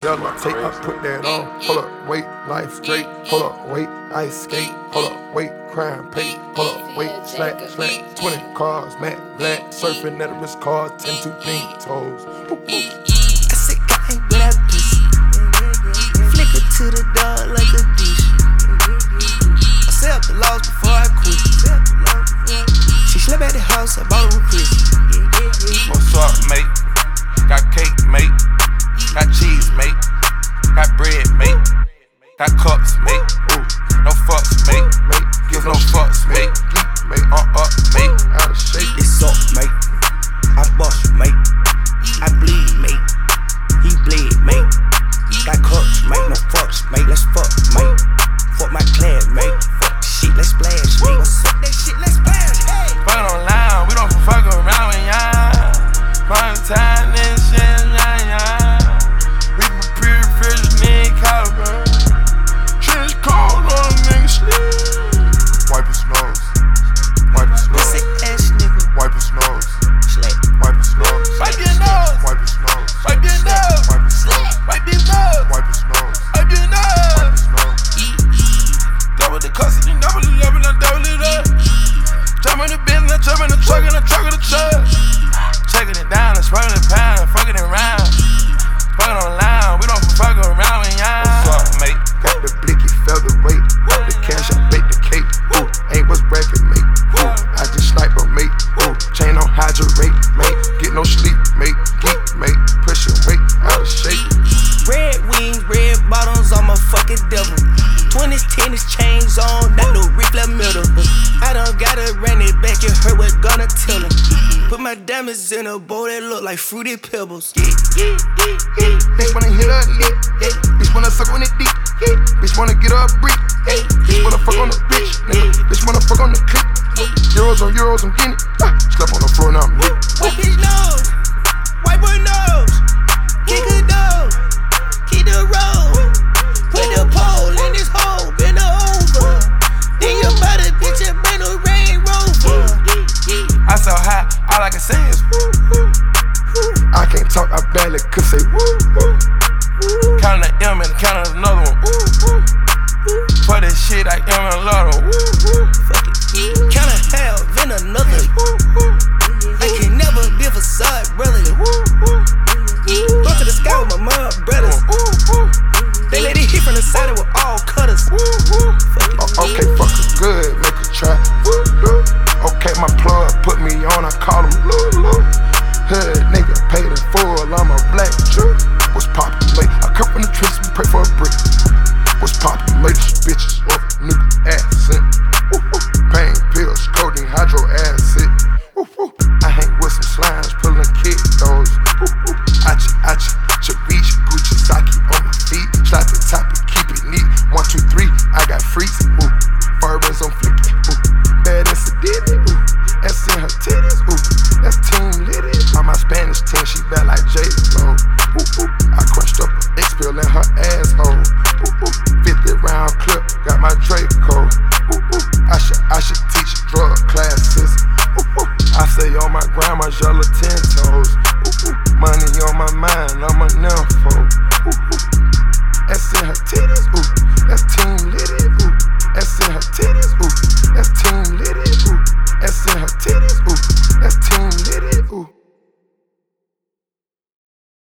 Yellow tape, I put that on. Hold up, wait, life straight. Hold up, wait, ice skate. Hold up, wait, crime pay. Hold up, wait, slack. 20 cars, matte black. Surfing at a wrist card, 10 2 pink toes. I said, gang with that pussy. Flicker to the dog like a dish. I set up the laws before I quit. She slept at the house, I bought her a Chris. What's up, mate? Got cake, mate. Got cheese, mate. Got bread, mate. Got cups, mate. Ooh, no fucks, mate. Give no fucks, mate. Up, mate. Out of shape. It's up, mate. I bust, mate. I bleed, mate. He bleed, mate. Got cups, mate. No fucks, mate. Let's fuck, mate. Fuck my clan, mate. Fuck shit, let's splash, mate. What's up that shit, let's splash, hey. Fuckin' online, we don't fuck around with y'all. Fun time, this shit, yeah. We been pretty fish, need caliber. Shit is cold on a nigga sleep. Wipe his nose. Wipe his nose. Pussy ass nigga. Wipe his nose. Slay. Wipe his nose. Wipe your nose. Wipe his nose. Wipe your nose. Wipe his nose. Wipe your nose. Wipe his nose. Wipe your nose. Wipe his nose. Double the custody, double the love, and I double it up. Jump in the business, I jump in the truck, and I truck in the truck. Checking it down, and spraying the pound, and fucking it round. Fucking online, we don't fuck around with y'all. What's up, mate? Got the blicky featherweight. Got the cash, I bake the cake. Ooh, ain't what's bracket, mate. Ooh, I just sniper, mate. Ooh, chain on hydrate, mate. Get no sleep, mate. Geek, mate. Push your weight out of shape. Red wings, red bottoms, I'm a fucking devil. 20s, tennis chains on, not no Rick middle. I done gotta run it back, you heard what gonna tell him. Put my diamonds in a bowl that look like fruity pebbles. Bitch wanna hit her lick. Bitch wanna suck on it deep. Bitch wanna get her a brick. Bitch wanna fuck on the bitch. Bitch wanna fuck on the clip. Euros on euros, I'm getting it. Slept on the floor, now I'm lit. Wipe his nose, wipe her nose. Kick her down, keep the road. Put the pole in this hole, bend her over. Then you buy the bitch and bring a Range Rover. I so high, all I can say is woo, woo. I can't talk, I barely could say woo, woo. Counting the M and counting another one. Woo, woo. For this shit, I am in love. Woo, woo. Fuck it. Kinda hell, then another. I can never be a facade, brother. Go to the sky with my mom, brothers. They let it hit from the side, it was all cutters. Okay, fuck her good, make her try. Okay, my plug put me on, I call him Lulu. Hood nigga, paid in full, I'm a black Jew. What's poppin', mate? I come from the trenches, we pray for a brick. What's poppin', mate? Bitches, nigga, accent. Pain pills, codeine, hydro acid. I hang with some slimes, pullin' kid those. Achi, Chavichi, Gucci, Saki on my feet. Slide the top and keep it neat. 1, 2, 3, I got freaks. Bourbons on flicky. Bad as a ditty. That's in her titties. That's Team Liddy. On my Spanish team, she bad like J-Lo. I crunched up an X-Pill in her asshole. 50 round clip, got my Draco. I should teach drug classes. I say on my grandma's yellow 10 toes. Money on my mind, I'm a